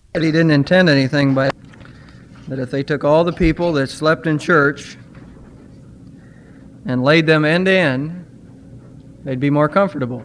He didn't intend anything by that if they took all the people that slept in church and laid them end to end, they'd be more comfortable.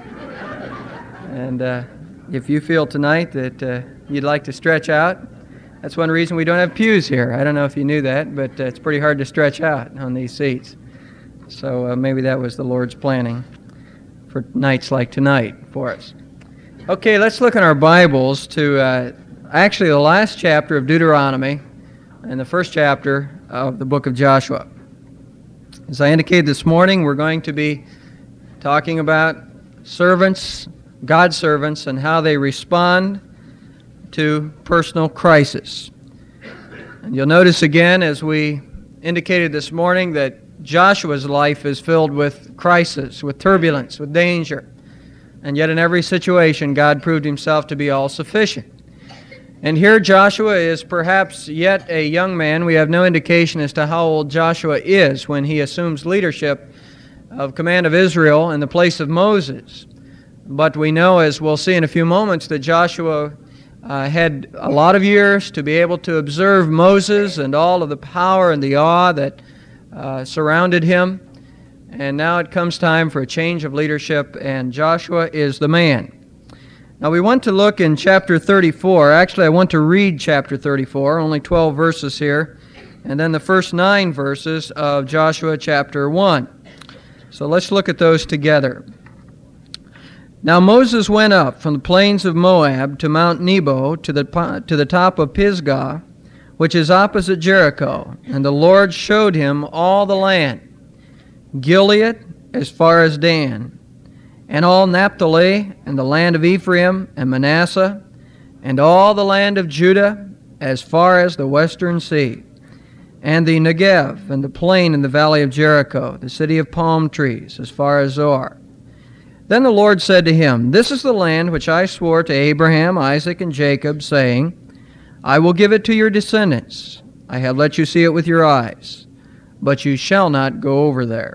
And if you feel tonight that you'd like to stretch out, that's one reason we don't have pews here. I don't know if you knew that, but it's pretty hard to stretch out on these seats. So maybe that was the Lord's planning for nights like tonight for us. Okay, let's look in our Bibles to actually the last chapter of Deuteronomy and the first chapter of the book of Joshua. As I indicated this morning, we're going to be talking about servants, God's servants, and how they respond to personal crisis. And you'll notice again, as we indicated this morning, that Joshua's life is filled with crisis, with turbulence, with danger. And yet in every situation, God proved himself to be all-sufficient. And here Joshua is perhaps yet a young man. We have no indication as to how old Joshua is when he assumes leadership of command of Israel in the place of Moses. But we know, as we'll see in a few moments, that Joshua had a lot of years to be able to observe Moses and all of the power and the awe that surrounded him. And now it comes time for a change of leadership, and Joshua is the man. Now we want to look in chapter 34. Actually, I want to read chapter 34, only 12 verses here, and then the first 9 verses of Joshua chapter 1. So let's look at those together. Now Moses went up from the plains of Moab to Mount Nebo to the top of Pisgah, which is opposite Jericho, and the Lord showed him all the land, Gilead as far as Dan, and all Naphtali, and the land of Ephraim and Manasseh, and all the land of Judah as far as the western sea, and the Negev, and the plain in the valley of Jericho, the city of palm trees, as far as Zoar. Then the Lord said to him, This is the land which I swore to Abraham, Isaac, and Jacob, saying, I will give it to your descendants. I have let you see it with your eyes, but you shall not go over there.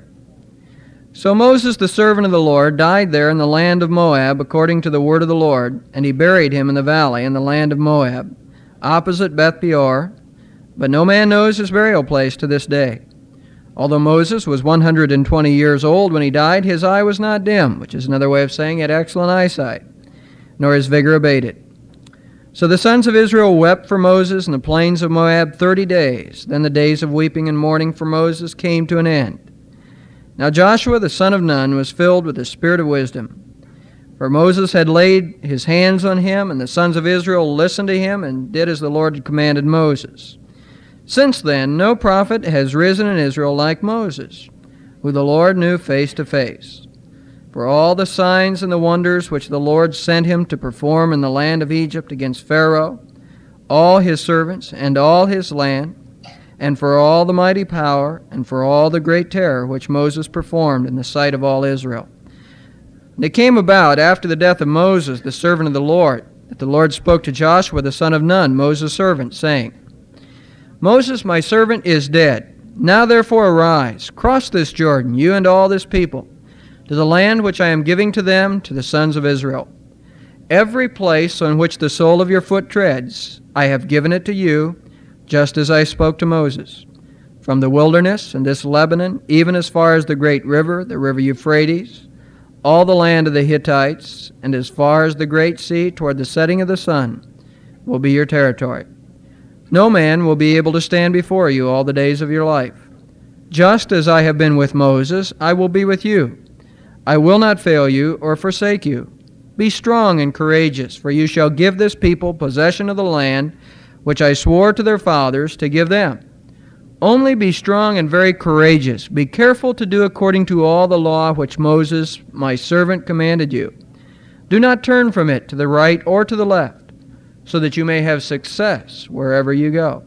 So Moses, the servant of the Lord, died there in the land of Moab, according to the word of the Lord, and he buried him in the valley in the land of Moab, opposite Beth Peor, but no man knows his burial place to this day. Although Moses was 120 years old when he died, his eye was not dim, which is another way of saying he had excellent eyesight, nor his vigor abated. So the sons of Israel wept for Moses in the plains of Moab 30 days. Then the days of weeping and mourning for Moses came to an end. Now Joshua the son of Nun was filled with the spirit of wisdom. For Moses had laid his hands on him, and the sons of Israel listened to him and did as the Lord had commanded Moses. Since then, no prophet has risen in Israel like Moses, who the Lord knew face to face. For all the signs and the wonders which the Lord sent him to perform in the land of Egypt against Pharaoh, all his servants, and all his land, and for all the mighty power, and for all the great terror which Moses performed in the sight of all Israel. And it came about after the death of Moses, the servant of the Lord, that the Lord spoke to Joshua the son of Nun, Moses' servant, saying, Moses, my servant, is dead. Now therefore arise, cross this Jordan, you and all this people, to the land which I am giving to them, to the sons of Israel. Every place on which the sole of your foot treads, I have given it to you, just as I spoke to Moses. From the wilderness and this Lebanon, even as far as the great river, the river Euphrates, all the land of the Hittites, and as far as the great sea toward the setting of the sun, will be your territory. No man will be able to stand before you all the days of your life. Just as I have been with Moses, I will be with you. I will not fail you or forsake you. Be strong and courageous, for you shall give this people possession of the land which I swore to their fathers to give them. Only be strong and very courageous. Be careful to do according to all the law which Moses, my servant, commanded you. Do not turn from it to the right or to the left, so that you may have success wherever you go.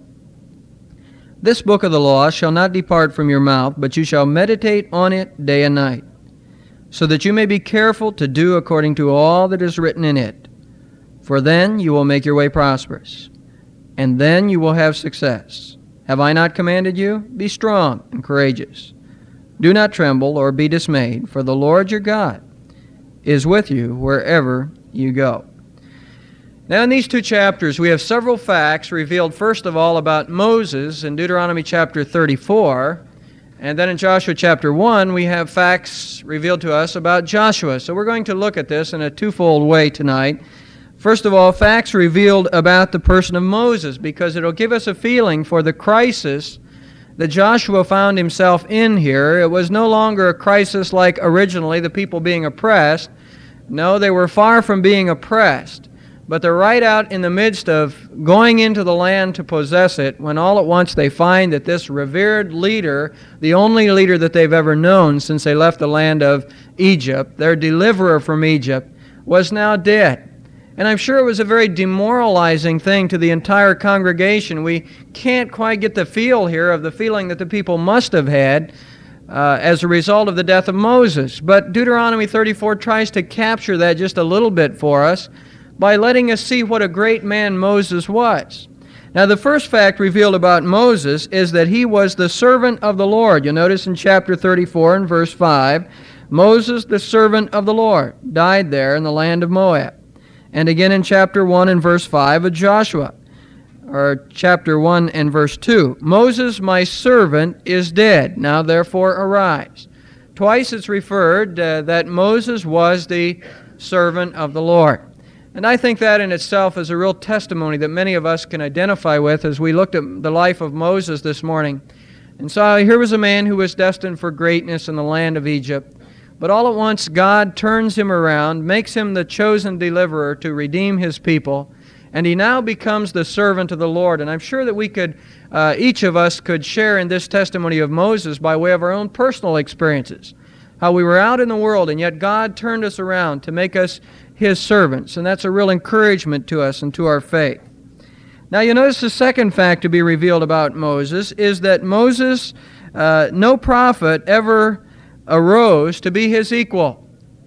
This book of the law shall not depart from your mouth, but you shall meditate on it day and night, so that you may be careful to do according to all that is written in it. For then you will make your way prosperous, and then you will have success. Have I not commanded you? Be strong and courageous. Do not tremble or be dismayed, for the Lord your God is with you wherever you go. Now, in these two chapters, we have several facts revealed, first of all, about Moses in Deuteronomy chapter 34. And then in Joshua chapter 1, we have facts revealed to us about Joshua. So we're going to look at this in a twofold way tonight. First of all, facts revealed about the person of Moses, because it'll give us a feeling for the crisis that Joshua found himself in here. It was no longer a crisis like originally the people being oppressed. No, they were far from being oppressed. But they're right out in the midst of going into the land to possess it, when all at once they find that this revered leader, the only leader that they've ever known since they left the land of Egypt, their deliverer from Egypt, was now dead. And I'm sure it was a very demoralizing thing to the entire congregation. We can't quite get the feel here of the feeling that the people must have had as a result of the death of Moses. But Deuteronomy 34 tries to capture that just a little bit for us by letting us see what a great man Moses was. Now, the first fact revealed about Moses is that he was the servant of the Lord. You'll notice in chapter 34 and verse 5, Moses, the servant of the Lord, died there in the land of Moab. And again in chapter 1 and verse 5 of Joshua, or chapter 1 and verse 2, Moses, my servant, is dead. Now therefore arise. Twice it's referred that Moses was the servant of the Lord. And I think that in itself is a real testimony that many of us can identify with as we looked at the life of Moses this morning. And so here was a man who was destined for greatness in the land of Egypt. But all at once God turns him around, makes him the chosen deliverer to redeem his people, and he now becomes the servant of the Lord. And I'm sure that we could, each of us could share in this testimony of Moses by way of our own personal experiences. How we were out in the world, and yet God turned us around to make us His servants. And that's a real encouragement to us and to our faith. Now you notice the second fact to be revealed about Moses is that Moses, no prophet ever arose to be his equal.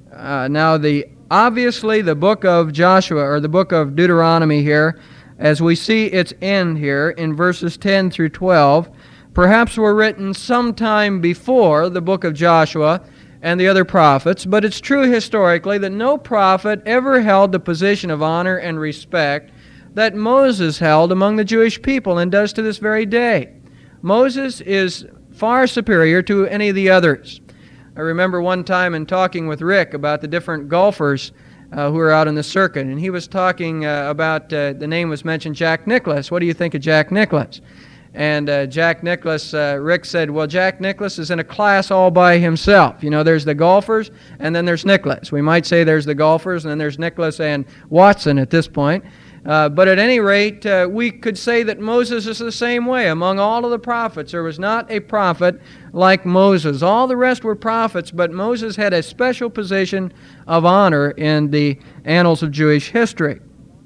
Obviously the book of Joshua, or the book of Deuteronomy here, as we see its end here in verses 10 through 12, perhaps were written sometime before the book of Joshua and the other prophets, but it's true historically that no prophet ever held the position of honor and respect that Moses held among the Jewish people and does to this very day. Moses is far superior to any of the others. I remember one time in talking with Rick about the different golfers who are out on the circuit, and he was talking about, the name was mentioned, Jack Nicklaus. What do you think of Jack Nicklaus? And Jack Nicklaus, Rick said, well, Jack Nicklaus is in a class all by himself. You know, there's the golfers, and then there's Nicklaus. We might say there's the golfers, and then there's Nicklaus and Watson at this point. But at any rate, we could say that Moses is the same way. Among all of the prophets, there was not a prophet like Moses. All the rest were prophets, but Moses had a special position of honor in the annals of Jewish history.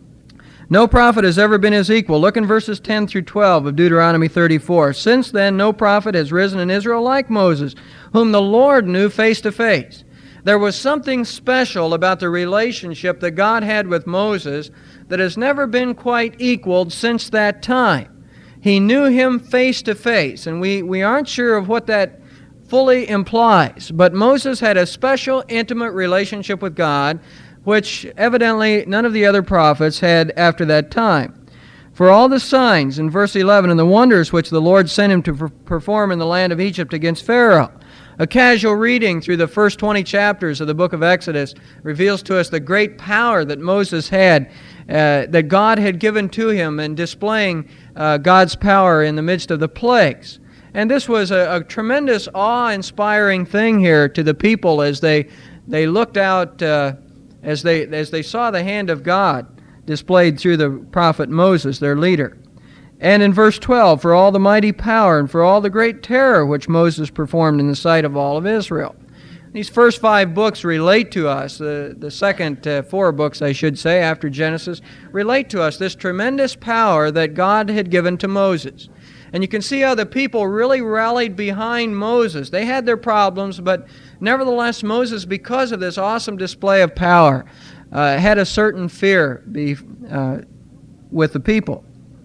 No prophet has ever been his equal. Look in verses 10 through 12 of Deuteronomy 34. Since then, no prophet has risen in Israel like Moses, whom the Lord knew face to face. There was something special about the relationship that God had with Moses that has never been quite equaled since that time. He knew him face to face, and we aren't sure of what that fully implies. But Moses had a special, intimate relationship with God, which evidently none of the other prophets had after that time. For all the signs in verse 11 and the wonders which the Lord sent him to perform in the land of Egypt against Pharaoh. A casual reading through the first 20 chapters of the book of Exodus reveals to us the great power that Moses had, that God had given to him in displaying God's power in the midst of the plagues. And this was a tremendous awe-inspiring thing here to the people as they looked out, as they saw the hand of God displayed through the prophet Moses, their leader. And in verse 12, for all the mighty power and for all the great terror which Moses performed in the sight of all of Israel. These first 5 books relate to us, the second 4 books, I should say, after Genesis, relate to us this tremendous power that God had given to Moses. And you can see how the people really rallied behind Moses. They had their problems, but nevertheless, Moses, because of this awesome display of power, had a certain fear with the people.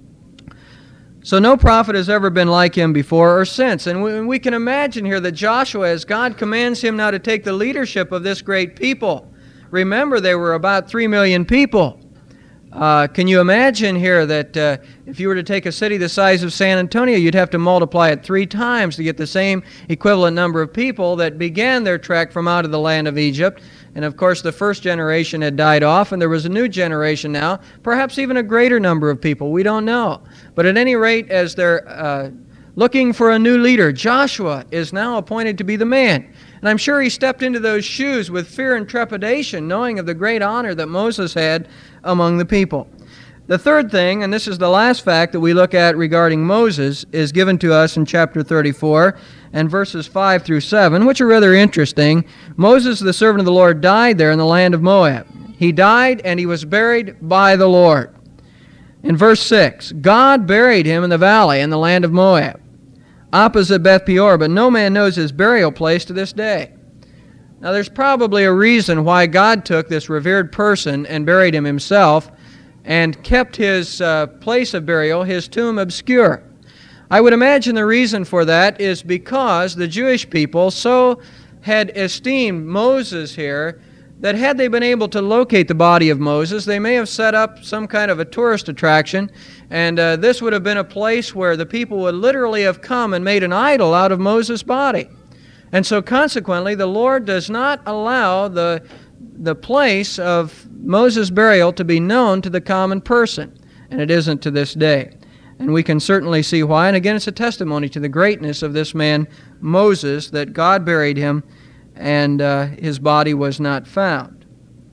So no prophet has ever been like him before or since. And we can imagine here that Joshua, as God commands him now to take the leadership of this great people, remember there were about 3 million people. Can you imagine here that if you were to take a city the size of San Antonio, you'd have to multiply it 3 times to get the same equivalent number of people that began their trek from out of the land of Egypt. And of course, the first generation had died off, and there was a new generation now, perhaps even a greater number of people. We don't know. But at any rate, as they're looking for a new leader, Joshua is now appointed to be the man. And I'm sure he stepped into those shoes with fear and trepidation, knowing of the great honor that Moses had among the people. The third thing, and this is the last fact that we look at regarding Moses, is given to us in chapter 34 and verses 5 through 7, which are rather interesting. Moses, the servant of the Lord, died there in the land of Moab. He died and he was buried by the Lord. In verse 6, God buried him in the valley in the land of Moab, opposite Beth Peor, but no man knows his burial place to this day. Now, there's probably a reason why God took this revered person and buried him himself and kept his place of burial, his tomb, obscure. I would imagine the reason for that is because the Jewish people so had esteemed Moses here that had they been able to locate the body of Moses, they may have set up some kind of a tourist attraction, and this would have been a place where the people would literally have come and made an idol out of Moses' body. And so consequently, the Lord does not allow the place of Moses' burial to be known to the common person, and it isn't to this day. And we can certainly see why. And again, it's a testimony to the greatness of this man, Moses, that God buried him and his body was not found.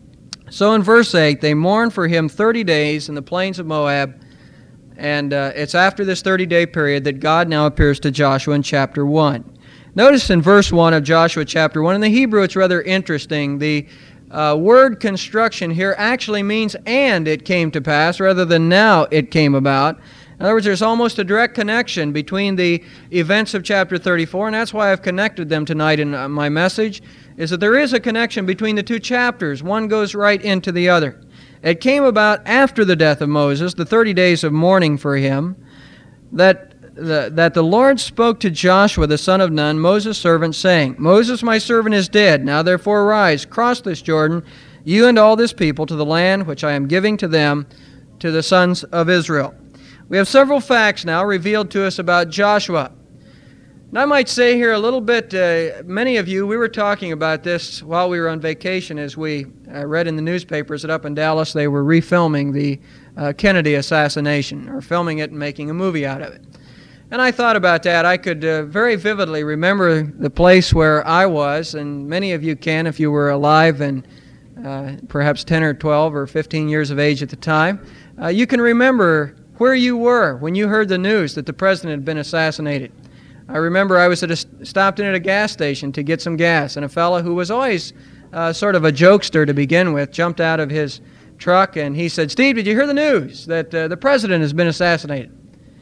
So in verse 8, they mourned for him 30 days in the plains of Moab, and it's after this 30-day period that God now appears to Joshua in chapter 1. Notice in verse 1 of Joshua chapter 1, in the Hebrew it's rather interesting. The word construction here actually means "and it came to pass" rather than "now it came about." In other words, there's almost a direct connection between the events of chapter 34, and that's why I've connected them tonight in my message, is that there is a connection between the 2 chapters. One goes right into the other. It came about after the death of Moses, the 30 days of mourning for him, that the Lord spoke to Joshua the son of Nun, Moses' servant, saying, "Moses my servant is dead. Now therefore arise, cross this Jordan, you and all this people, to the land which I am giving to them, to the sons of Israel." We have several facts now revealed to us about Joshua. And I might say here a little bit, many of you, we were talking about this while we were on vacation as we read in the newspapers that up in Dallas they were refilming the Kennedy assassination, or filming it and making a movie out of it. And I thought about that. I could very vividly remember the place where I was, and many of you can if you were alive and perhaps 10 or 12 or 15 years of age at the time. You can remember where you were when you heard the news that the president had been assassinated. I remember I was stopped in at a gas station to get some gas, and a fellow who was always sort of a jokester to begin with jumped out of his truck, and he said, "Steve, did you hear the news that the president has been assassinated?"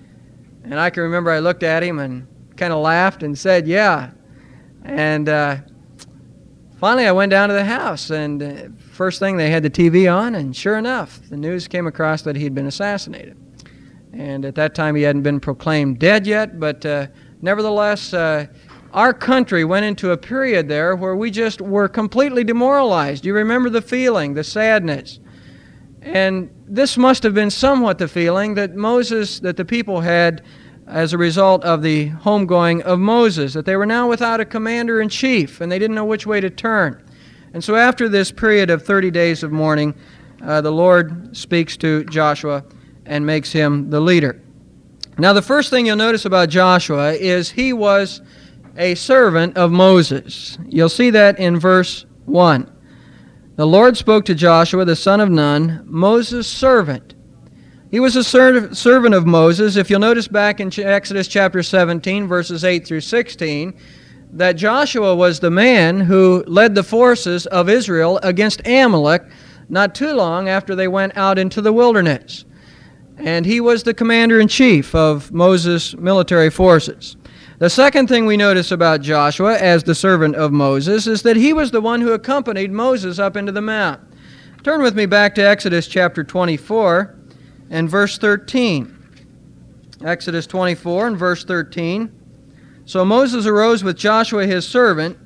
And I can remember I looked at him and kind of laughed and said, "Yeah." And finally I went down to the house, and first thing they had the TV on, and sure enough, the news came across that he had been assassinated. And at that time he hadn't been proclaimed dead yet, but nevertheless, our country went into a period there where we just were completely demoralized. You remember the feeling, the sadness. And this must have been somewhat the feeling that the people had as a result of the homegoing of Moses, that they were now without a commander-in-chief, and they didn't know which way to turn. And so after this period of 30 days of mourning, the Lord speaks to Joshua and makes him the leader. Now, the first thing you'll notice about Joshua is he was a servant of Moses. You'll see that in verse 1. The Lord spoke to Joshua, the son of Nun, Moses' servant. He was a servant of Moses. If you'll notice back in Exodus chapter 17, verses 8 through 16, that Joshua was the man who led the forces of Israel against Amalek not too long after they went out into the wilderness. And he was the commander-in-chief of Moses' military forces. The second thing we notice about Joshua as the servant of Moses is that he was the one who accompanied Moses up into the mount. Turn with me back to Exodus chapter 24 and verse 13. Exodus 24 and verse 13. So Moses arose with Joshua his servant,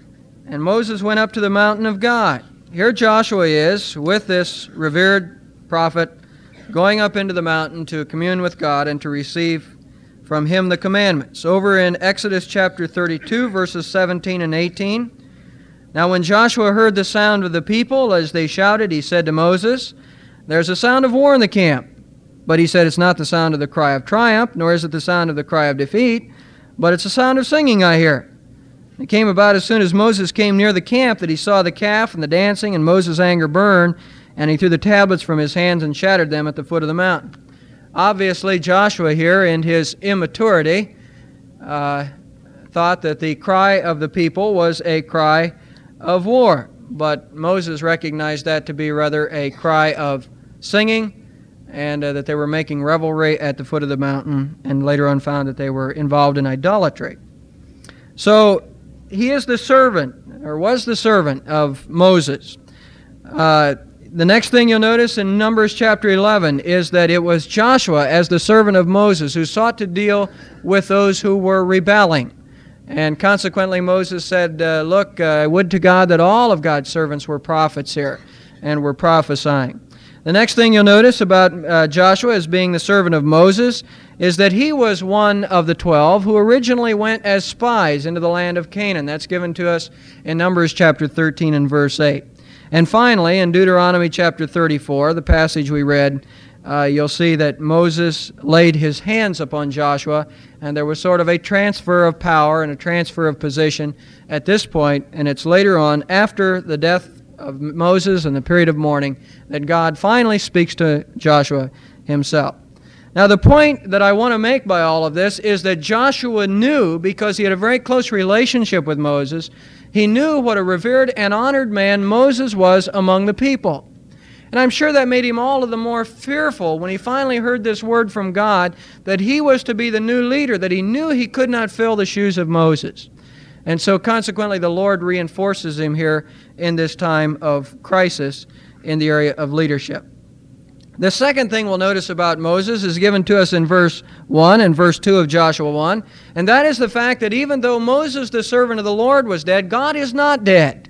and Moses went up to the mountain of God. Here Joshua is with this revered prophet, going up into the mountain to commune with God and to receive from him the commandments. Over in Exodus chapter 32, verses 17 and 18, "Now when Joshua heard the sound of the people as they shouted, he said to Moses, 'There's a sound of war in the camp.' But he said, 'It's not the sound of the cry of triumph, nor is it the sound of the cry of defeat, but it's the sound of singing I hear.' It came about as soon as Moses came near the camp that he saw the calf and the dancing, and Moses' anger burned, and he threw the tablets from his hands and shattered them at the foot of the mountain." Obviously, Joshua here, in his immaturity, thought that the cry of the people was a cry of war. But Moses recognized that to be rather a cry of singing, and that they were making revelry at the foot of the mountain, and later on found that they were involved in idolatry. So he is the servant, or was the servant of Moses. The next thing you'll notice in Numbers chapter 11 is that it was Joshua, as the servant of Moses, who sought to deal with those who were rebelling. And consequently, Moses said, look, I would to God that all of God's servants were prophets here and were prophesying. The next thing you'll notice about Joshua as being the servant of Moses is that he was one of the 12 who originally went as spies into the land of Canaan. That's given to us in Numbers chapter 13 and verse 8. And finally, in Deuteronomy chapter 34, the passage we read, you'll see that Moses laid his hands upon Joshua, and there was sort of a transfer of power and a transfer of position at this point, and it's later on, after the death of Moses and the period of mourning, that God finally speaks to Joshua himself. Now, the point that I want to make by all of this is that Joshua knew, because he had a very close relationship with Moses, he knew what a revered and honored man Moses was among the people. And I'm sure that made him all of the more fearful when he finally heard this word from God that he was to be the new leader, that he knew he could not fill the shoes of Moses. And so consequently, the Lord reinforces him here in this time of crisis in the area of leadership. The second thing we'll notice about Moses is given to us in verse 1 and verse 2 of Joshua 1, and that is the fact that even though Moses, the servant of the Lord, was dead, God is not dead.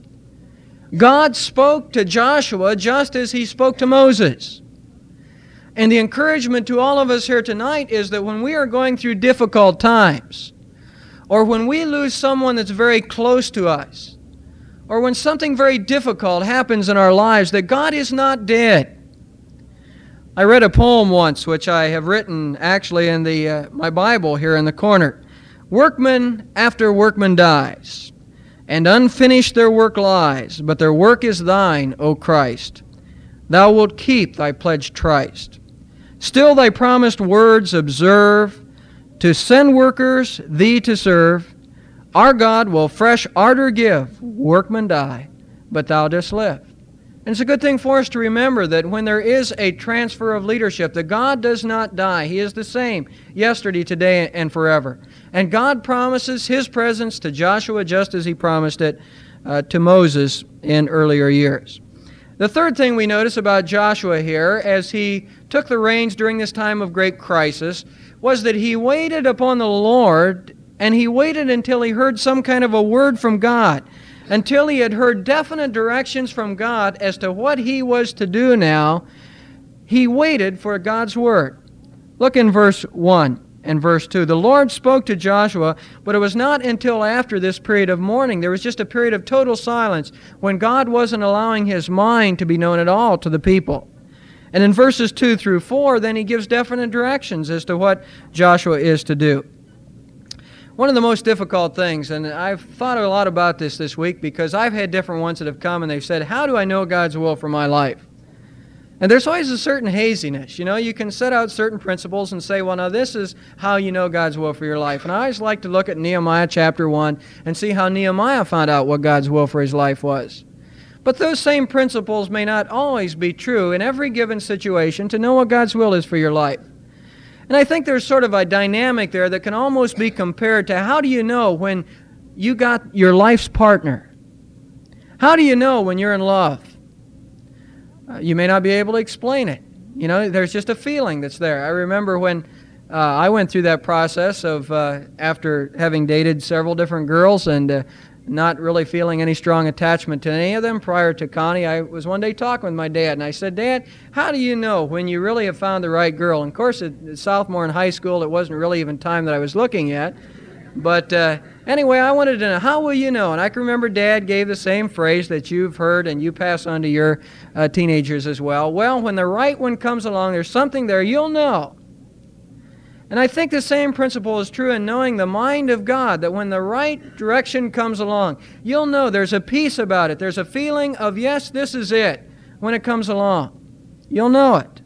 God spoke to Joshua just as he spoke to Moses. And the encouragement to all of us here tonight is that when we are going through difficult times, or when we lose someone that's very close to us, or when something very difficult happens in our lives, that God is not dead. I read a poem once, which I have written actually in my Bible here in the corner. "Workman after workman dies, and unfinished their work lies, but their work is thine, O Christ. Thou wilt keep thy pledged tryst. Still thy promised words observe, to send workers thee to serve. Our God will fresh ardor give, workman die, but thou dost live." And it's a good thing for us to remember that when there is a transfer of leadership, that God does not die. He is the same yesterday, today, and forever. And God promises His presence to Joshua just as He promised it to Moses in earlier years. The third thing we notice about Joshua here, as he took the reins during this time of great crisis, was that he waited upon the Lord, and he waited until he heard some kind of a word from God. Until he had heard definite directions from God as to what he was to do now, he waited for God's word. Look in verse 1 and verse 2. "The Lord spoke to Joshua, but it was not until after this period of mourning." There was just a period of total silence when God wasn't allowing His mind to be known at all to the people. And in verses 2 through 4, then he gives definite directions as to what Joshua is to do. One of the most difficult things, and I've thought a lot about this week because I've had different ones that have come and they've said, how do I know God's will for my life? And there's always a certain haziness. You know, you can set out certain principles and say, well, now this is how you know God's will for your life. And I always like to look at Nehemiah chapter 1 and see how Nehemiah found out what God's will for his life was. But those same principles may not always be true in every given situation to know what God's will is for your life. And I think there's sort of a dynamic there that can almost be compared to how do you know when you got your life's partner? How do you know when you're in love? You may not be able to explain it. You know, there's just a feeling that's there. I remember when I went through that process of after having dated several different girls and not really feeling any strong attachment to any of them prior to Connie, I was one day talking with my dad, and I said, Dad, how do you know when you really have found the right girl? And of course, at sophomore in high school, it wasn't really even time that I was looking at. But anyway, I wanted to know, how will you know? And I can remember Dad gave the same phrase that you've heard and you pass on to your teenagers as well. Well, when the right one comes along, there's something there, you'll know. And I think the same principle is true in knowing the mind of God, that when the right direction comes along, you'll know there's a peace about it. There's a feeling of, yes, this is it, when it comes along. You'll know it.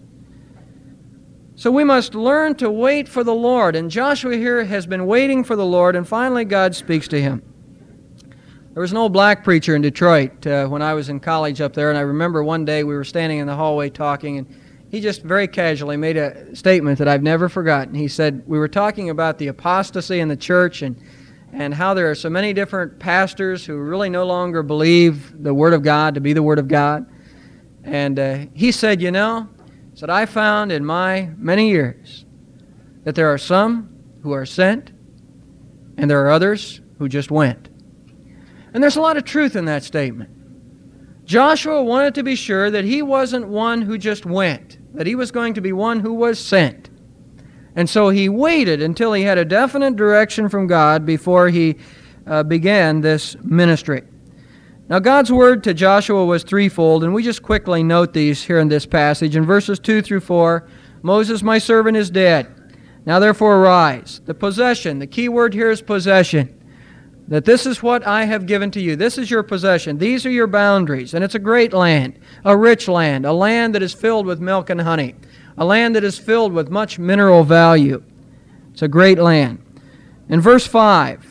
So we must learn to wait for the Lord. And Joshua here has been waiting for the Lord, and finally God speaks to him. There was an old black preacher in Detroit when I was in college up there, and I remember one day we were standing in the hallway talking, and he just very casually made a statement that I've never forgotten. He said, we were talking about the apostasy in the church and how there are so many different pastors who really no longer believe the Word of God to be the Word of God. And he said, I found in my many years that there are some who are sent and there are others who just went. And there's a lot of truth in that statement. Joshua wanted to be sure that he wasn't one who just went, that he was going to be one who was sent. And so he waited until he had a definite direction from God before he began this ministry. Now, God's word to Joshua was threefold, and we just quickly note these here in this passage. In verses 2 through 4, Moses, my servant, is dead. Now, therefore, arise. The possession, the key word here is possession. That this is what I have given to you. This is your possession. These are your boundaries. And it's a great land, a rich land, a land that is filled with milk and honey, a land that is filled with much mineral value. It's a great land. In verse 5,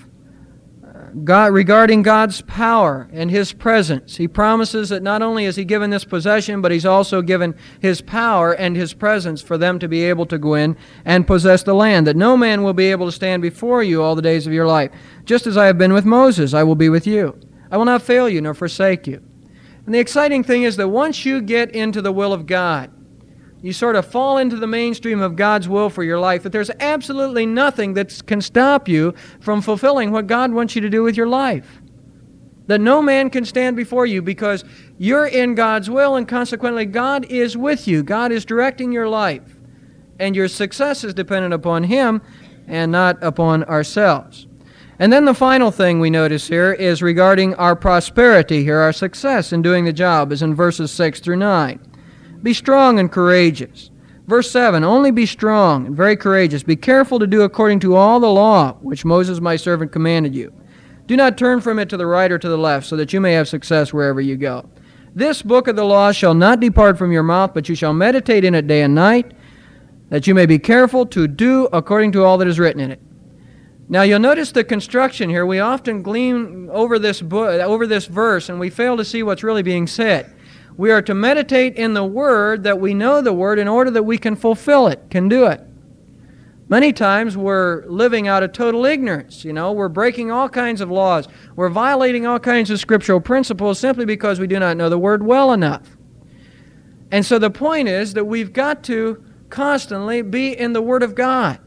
regarding God's power and His presence, He promises that not only has He given this possession, but He's also given His power and His presence for them to be able to go in and possess the land, that no man will be able to stand before you all the days of your life. Just as I have been with Moses, I will be with you. I will not fail you nor forsake you. And the exciting thing is that once you get into the will of God, you sort of fall into the mainstream of God's will for your life, that there's absolutely nothing that can stop you from fulfilling what God wants you to do with your life. That no man can stand before you because you're in God's will, and consequently God is with you. God is directing your life. And your success is dependent upon Him and not upon ourselves. And then the final thing we notice here is regarding our prosperity here, our success in doing the job, is in verses 6 through 9. Be strong and courageous. Verse 7, only be strong and very courageous. Be careful to do according to all the law which Moses my servant commanded you. Do not turn from it to the right or to the left, so that you may have success wherever you go. This book of the law shall not depart from your mouth, but you shall meditate in it day and night, that you may be careful to do according to all that is written in it. Now you'll notice the construction here. We often glean over this verse, and we fail to see what's really being said. We are to meditate in the Word, that we know the Word in order that we can fulfill it, can do it. Many times we're living out of total ignorance. We're breaking all kinds of laws. We're violating all kinds of scriptural principles simply because we do not know the Word well enough. And so the point is that we've got to constantly be in the Word of God.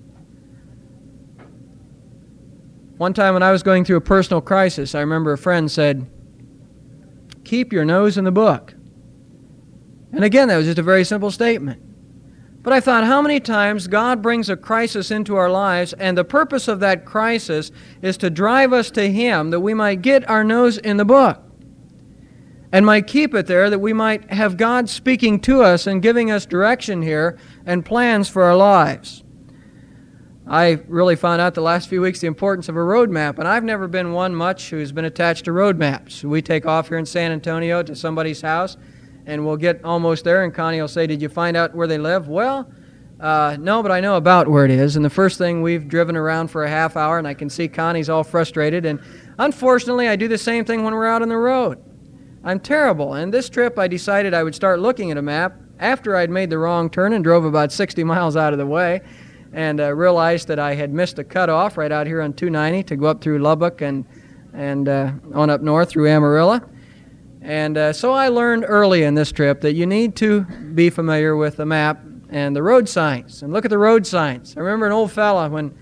One time when I was going through a personal crisis, I remember a friend said, keep your nose in the book. And again, that was just a very simple statement. But I thought, how many times God brings a crisis into our lives, and the purpose of that crisis is to drive us to Him, that we might get our nose in the book, and might keep it there, that we might have God speaking to us and giving us direction here and plans for our lives. I really found out the last few weeks the importance of a road map, and I've never been one much who's been attached to road maps. We take off here in San Antonio to somebody's house, and we'll get almost there, and Connie will say, did you find out where they live? Well, no, but I know about where it is. And the first thing, we've driven around for a half hour, and I can see Connie's all frustrated, and unfortunately I do the same thing when we're out on the road. I'm terrible, and this trip I decided I would start looking at a map after I'd made the wrong turn and drove about 60 miles out of the way, and realized that I had missed a cutoff right out here on 290 to go up through Lubbock and on up north through Amarillo. And so I learned early in this trip that you need to be familiar with the map and the road signs, and look at the road signs. I remember an old fella when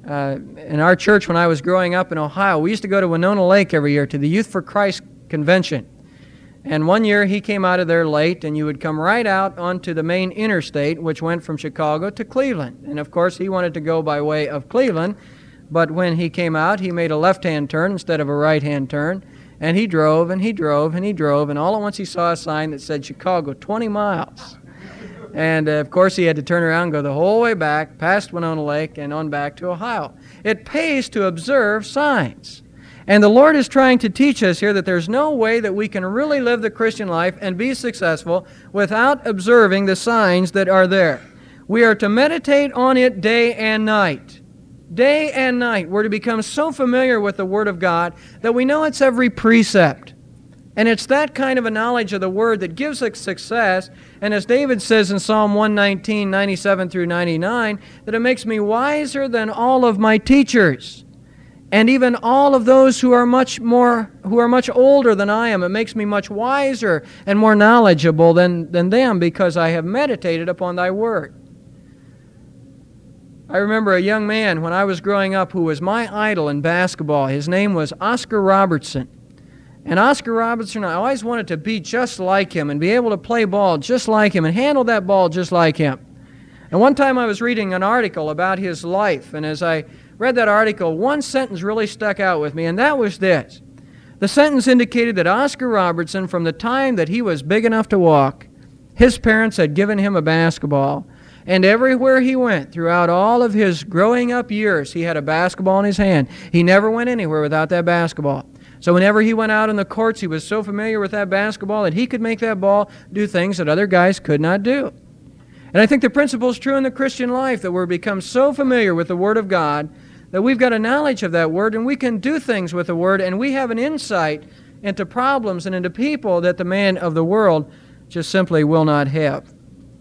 In our church when I was growing up in Ohio, we used to go to Winona Lake every year to the Youth for Christ convention. And one year he came out of there late, and you would come right out onto the main interstate, which went from Chicago to Cleveland. And of course, he wanted to go by way of Cleveland, but when he came out, he made a left-hand turn instead of a right-hand turn, and he drove, and he drove, and he drove, and all at once he saw a sign that said Chicago, 20 miles. And of course, he had to turn around and go the whole way back, past Winona Lake, and on back to Ohio. It pays to observe signs. And the Lord is trying to teach us here that there's no way that we can really live the Christian life and be successful without observing the signs that are there. We are to meditate on it day and night. Day and night. We're to become so familiar with the Word of God that we know its every precept. And it's that kind of a knowledge of the Word that gives us success. And as David says in Psalm 119, 97 through 99, that it makes me wiser than all of my teachers. And even all of those who are much older than I am. It makes me much wiser and more knowledgeable than them, because I have meditated upon thy word. I remember a young man when I was growing up who was my idol in basketball. His name was Oscar Robertson. And Oscar Robertson, I always wanted to be just like him and be able to play ball just like him and handle that ball just like him. And one time I was reading an article about his life, and as I read that article, one sentence really stuck out with me, and that was this. The sentence indicated that Oscar Robertson, from the time that he was big enough to walk, his parents had given him a basketball, and everywhere he went throughout all of his growing up years, he had a basketball in his hand. He never went anywhere without that basketball. So whenever he went out in the courts, he was so familiar with that basketball that he could make that ball do things that other guys could not do. And I think the principle is true in the Christian life, that we're become so familiar with the Word of God that we've got a knowledge of that Word, and we can do things with the Word, and we have an insight into problems and into people that the man of the world just simply will not have.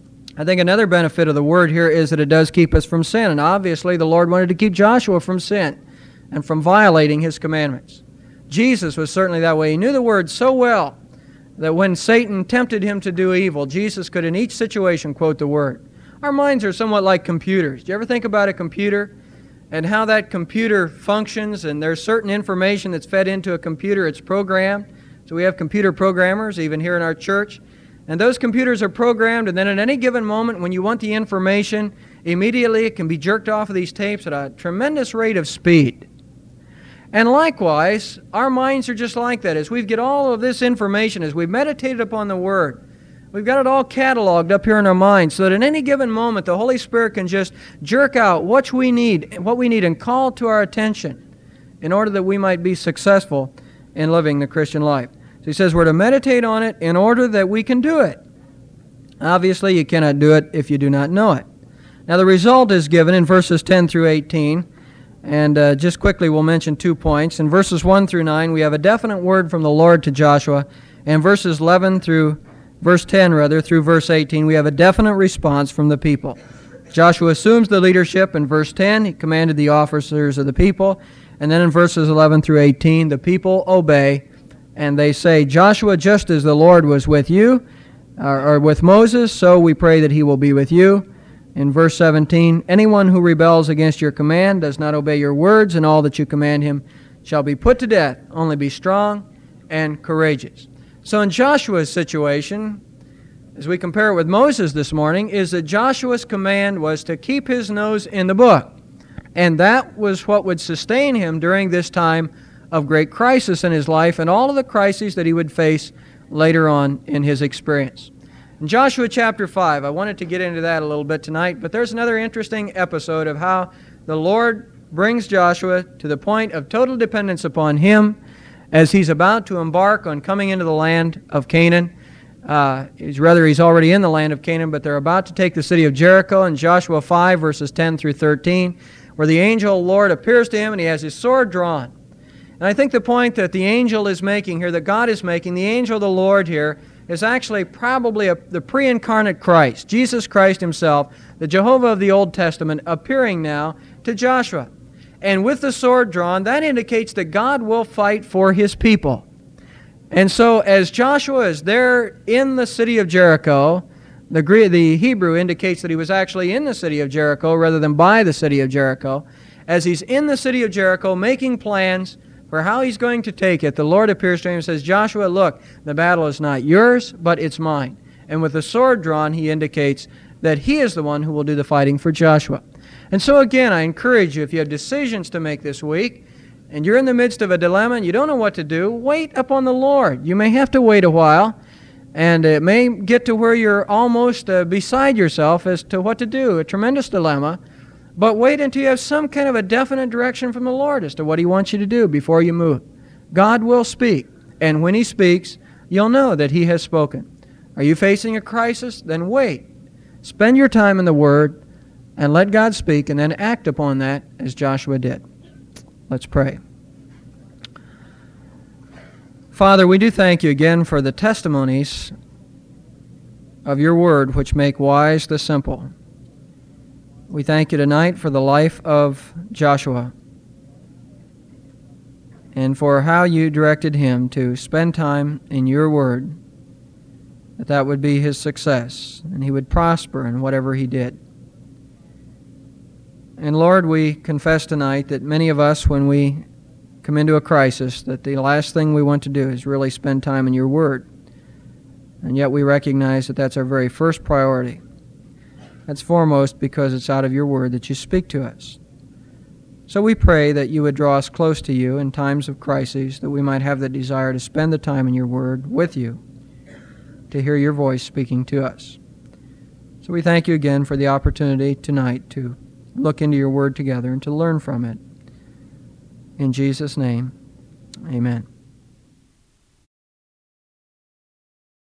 I think another benefit of the Word here is that it does keep us from sin, and obviously the Lord wanted to keep Joshua from sin and from violating His commandments. Jesus was certainly that way. He knew the Word so well that when Satan tempted him to do evil, Jesus could in each situation quote the Word. Our minds are somewhat like computers. Do you ever think about a computer and how that computer functions, and there's certain information that's fed into a computer, it's programmed. So we have computer programmers even here in our church. And those computers are programmed, and then at any given moment when you want the information, immediately it can be jerked off of these tapes at a tremendous rate of speed. And likewise, our minds are just like that. As we get all of this information, as we've meditated upon the Word, we've got it all cataloged up here in our minds so that at any given moment the Holy Spirit can just jerk out what we need and call to our attention in order that we might be successful in living the Christian life. So he says we're to meditate on it in order that we can do it. Obviously, you cannot do it if you do not know it. Now, the result is given in verses 10 through 18. And just quickly, we'll mention 2 points. In verses 1 through 9, we have a definite word from the Lord to Joshua. And verses 11 through verse 10, through verse 18, we have a definite response from the people. Joshua assumes the leadership. In verse 10, he commanded the officers of the people. And then in verses 11 through 18, the people obey. And they say, Joshua, just as the Lord was with you, or with Moses, so we pray that he will be with you. In verse 17, anyone who rebels against your command, does not obey your words, and all that you command him shall be put to death. Only be strong and courageous. So in Joshua's situation, as we compare it with Moses this morning, is that Joshua's command was to keep his nose in the book. And that was what would sustain him during this time of great crisis in his life and all of the crises that he would face later on in his experience. In Joshua chapter 5, I wanted to get into that a little bit tonight, but there's another interesting episode of how the Lord brings Joshua to the point of total dependence upon Him as he's about to embark on coming into the land of Canaan. He's already in the land of Canaan, but they're about to take the city of Jericho. In Joshua 5, verses 10 through 13, where the angel of the Lord appears to him and he has his sword drawn. And I think the point that the angel is making here, that God is making, the angel of the Lord here, is actually probably the pre-incarnate Christ, Jesus Christ Himself, the Jehovah of the Old Testament, appearing now to Joshua. And with the sword drawn, that indicates that God will fight for His people. And so as Joshua is there in the city of Jericho, the Hebrew indicates that he was actually in the city of Jericho rather than by the city of Jericho. as he's in the city of Jericho making plans for how he's going to take it, the Lord appears to him and says, Joshua, look, the battle is not yours, but it's mine. And with the sword drawn, he indicates that he is the one who will do the fighting for Joshua. And so again, I encourage you, if you have decisions to make this week, and you're in the midst of a dilemma and you don't know what to do, wait upon the Lord. You may have to wait a while, and it may get to where you're almost beside yourself as to what to do, a tremendous dilemma. But wait until you have some kind of a definite direction from the Lord as to what He wants you to do before you move. God will speak, and when He speaks, you'll know that He has spoken. Are you facing a crisis? Then wait. Spend your time in the Word, and let God speak, and then act upon that as Joshua did. Let's pray. Father, we do thank you again for the testimonies of your Word which make wise the simple. We thank you tonight for the life of Joshua and for how you directed him to spend time in your Word, that would be his success and he would prosper in whatever he did. And Lord, we confess tonight that many of us, when we come into a crisis, that the last thing we want to do is really spend time in your Word. And yet we recognize that that's our very first priority. That's foremost because it's out of your Word that you speak to us. So we pray that you would draw us close to you in times of crises, that we might have the desire to spend the time in your Word with you, to hear your voice speaking to us. So we thank you again for the opportunity tonight to look into your Word together and to learn from it. In Jesus' name, amen.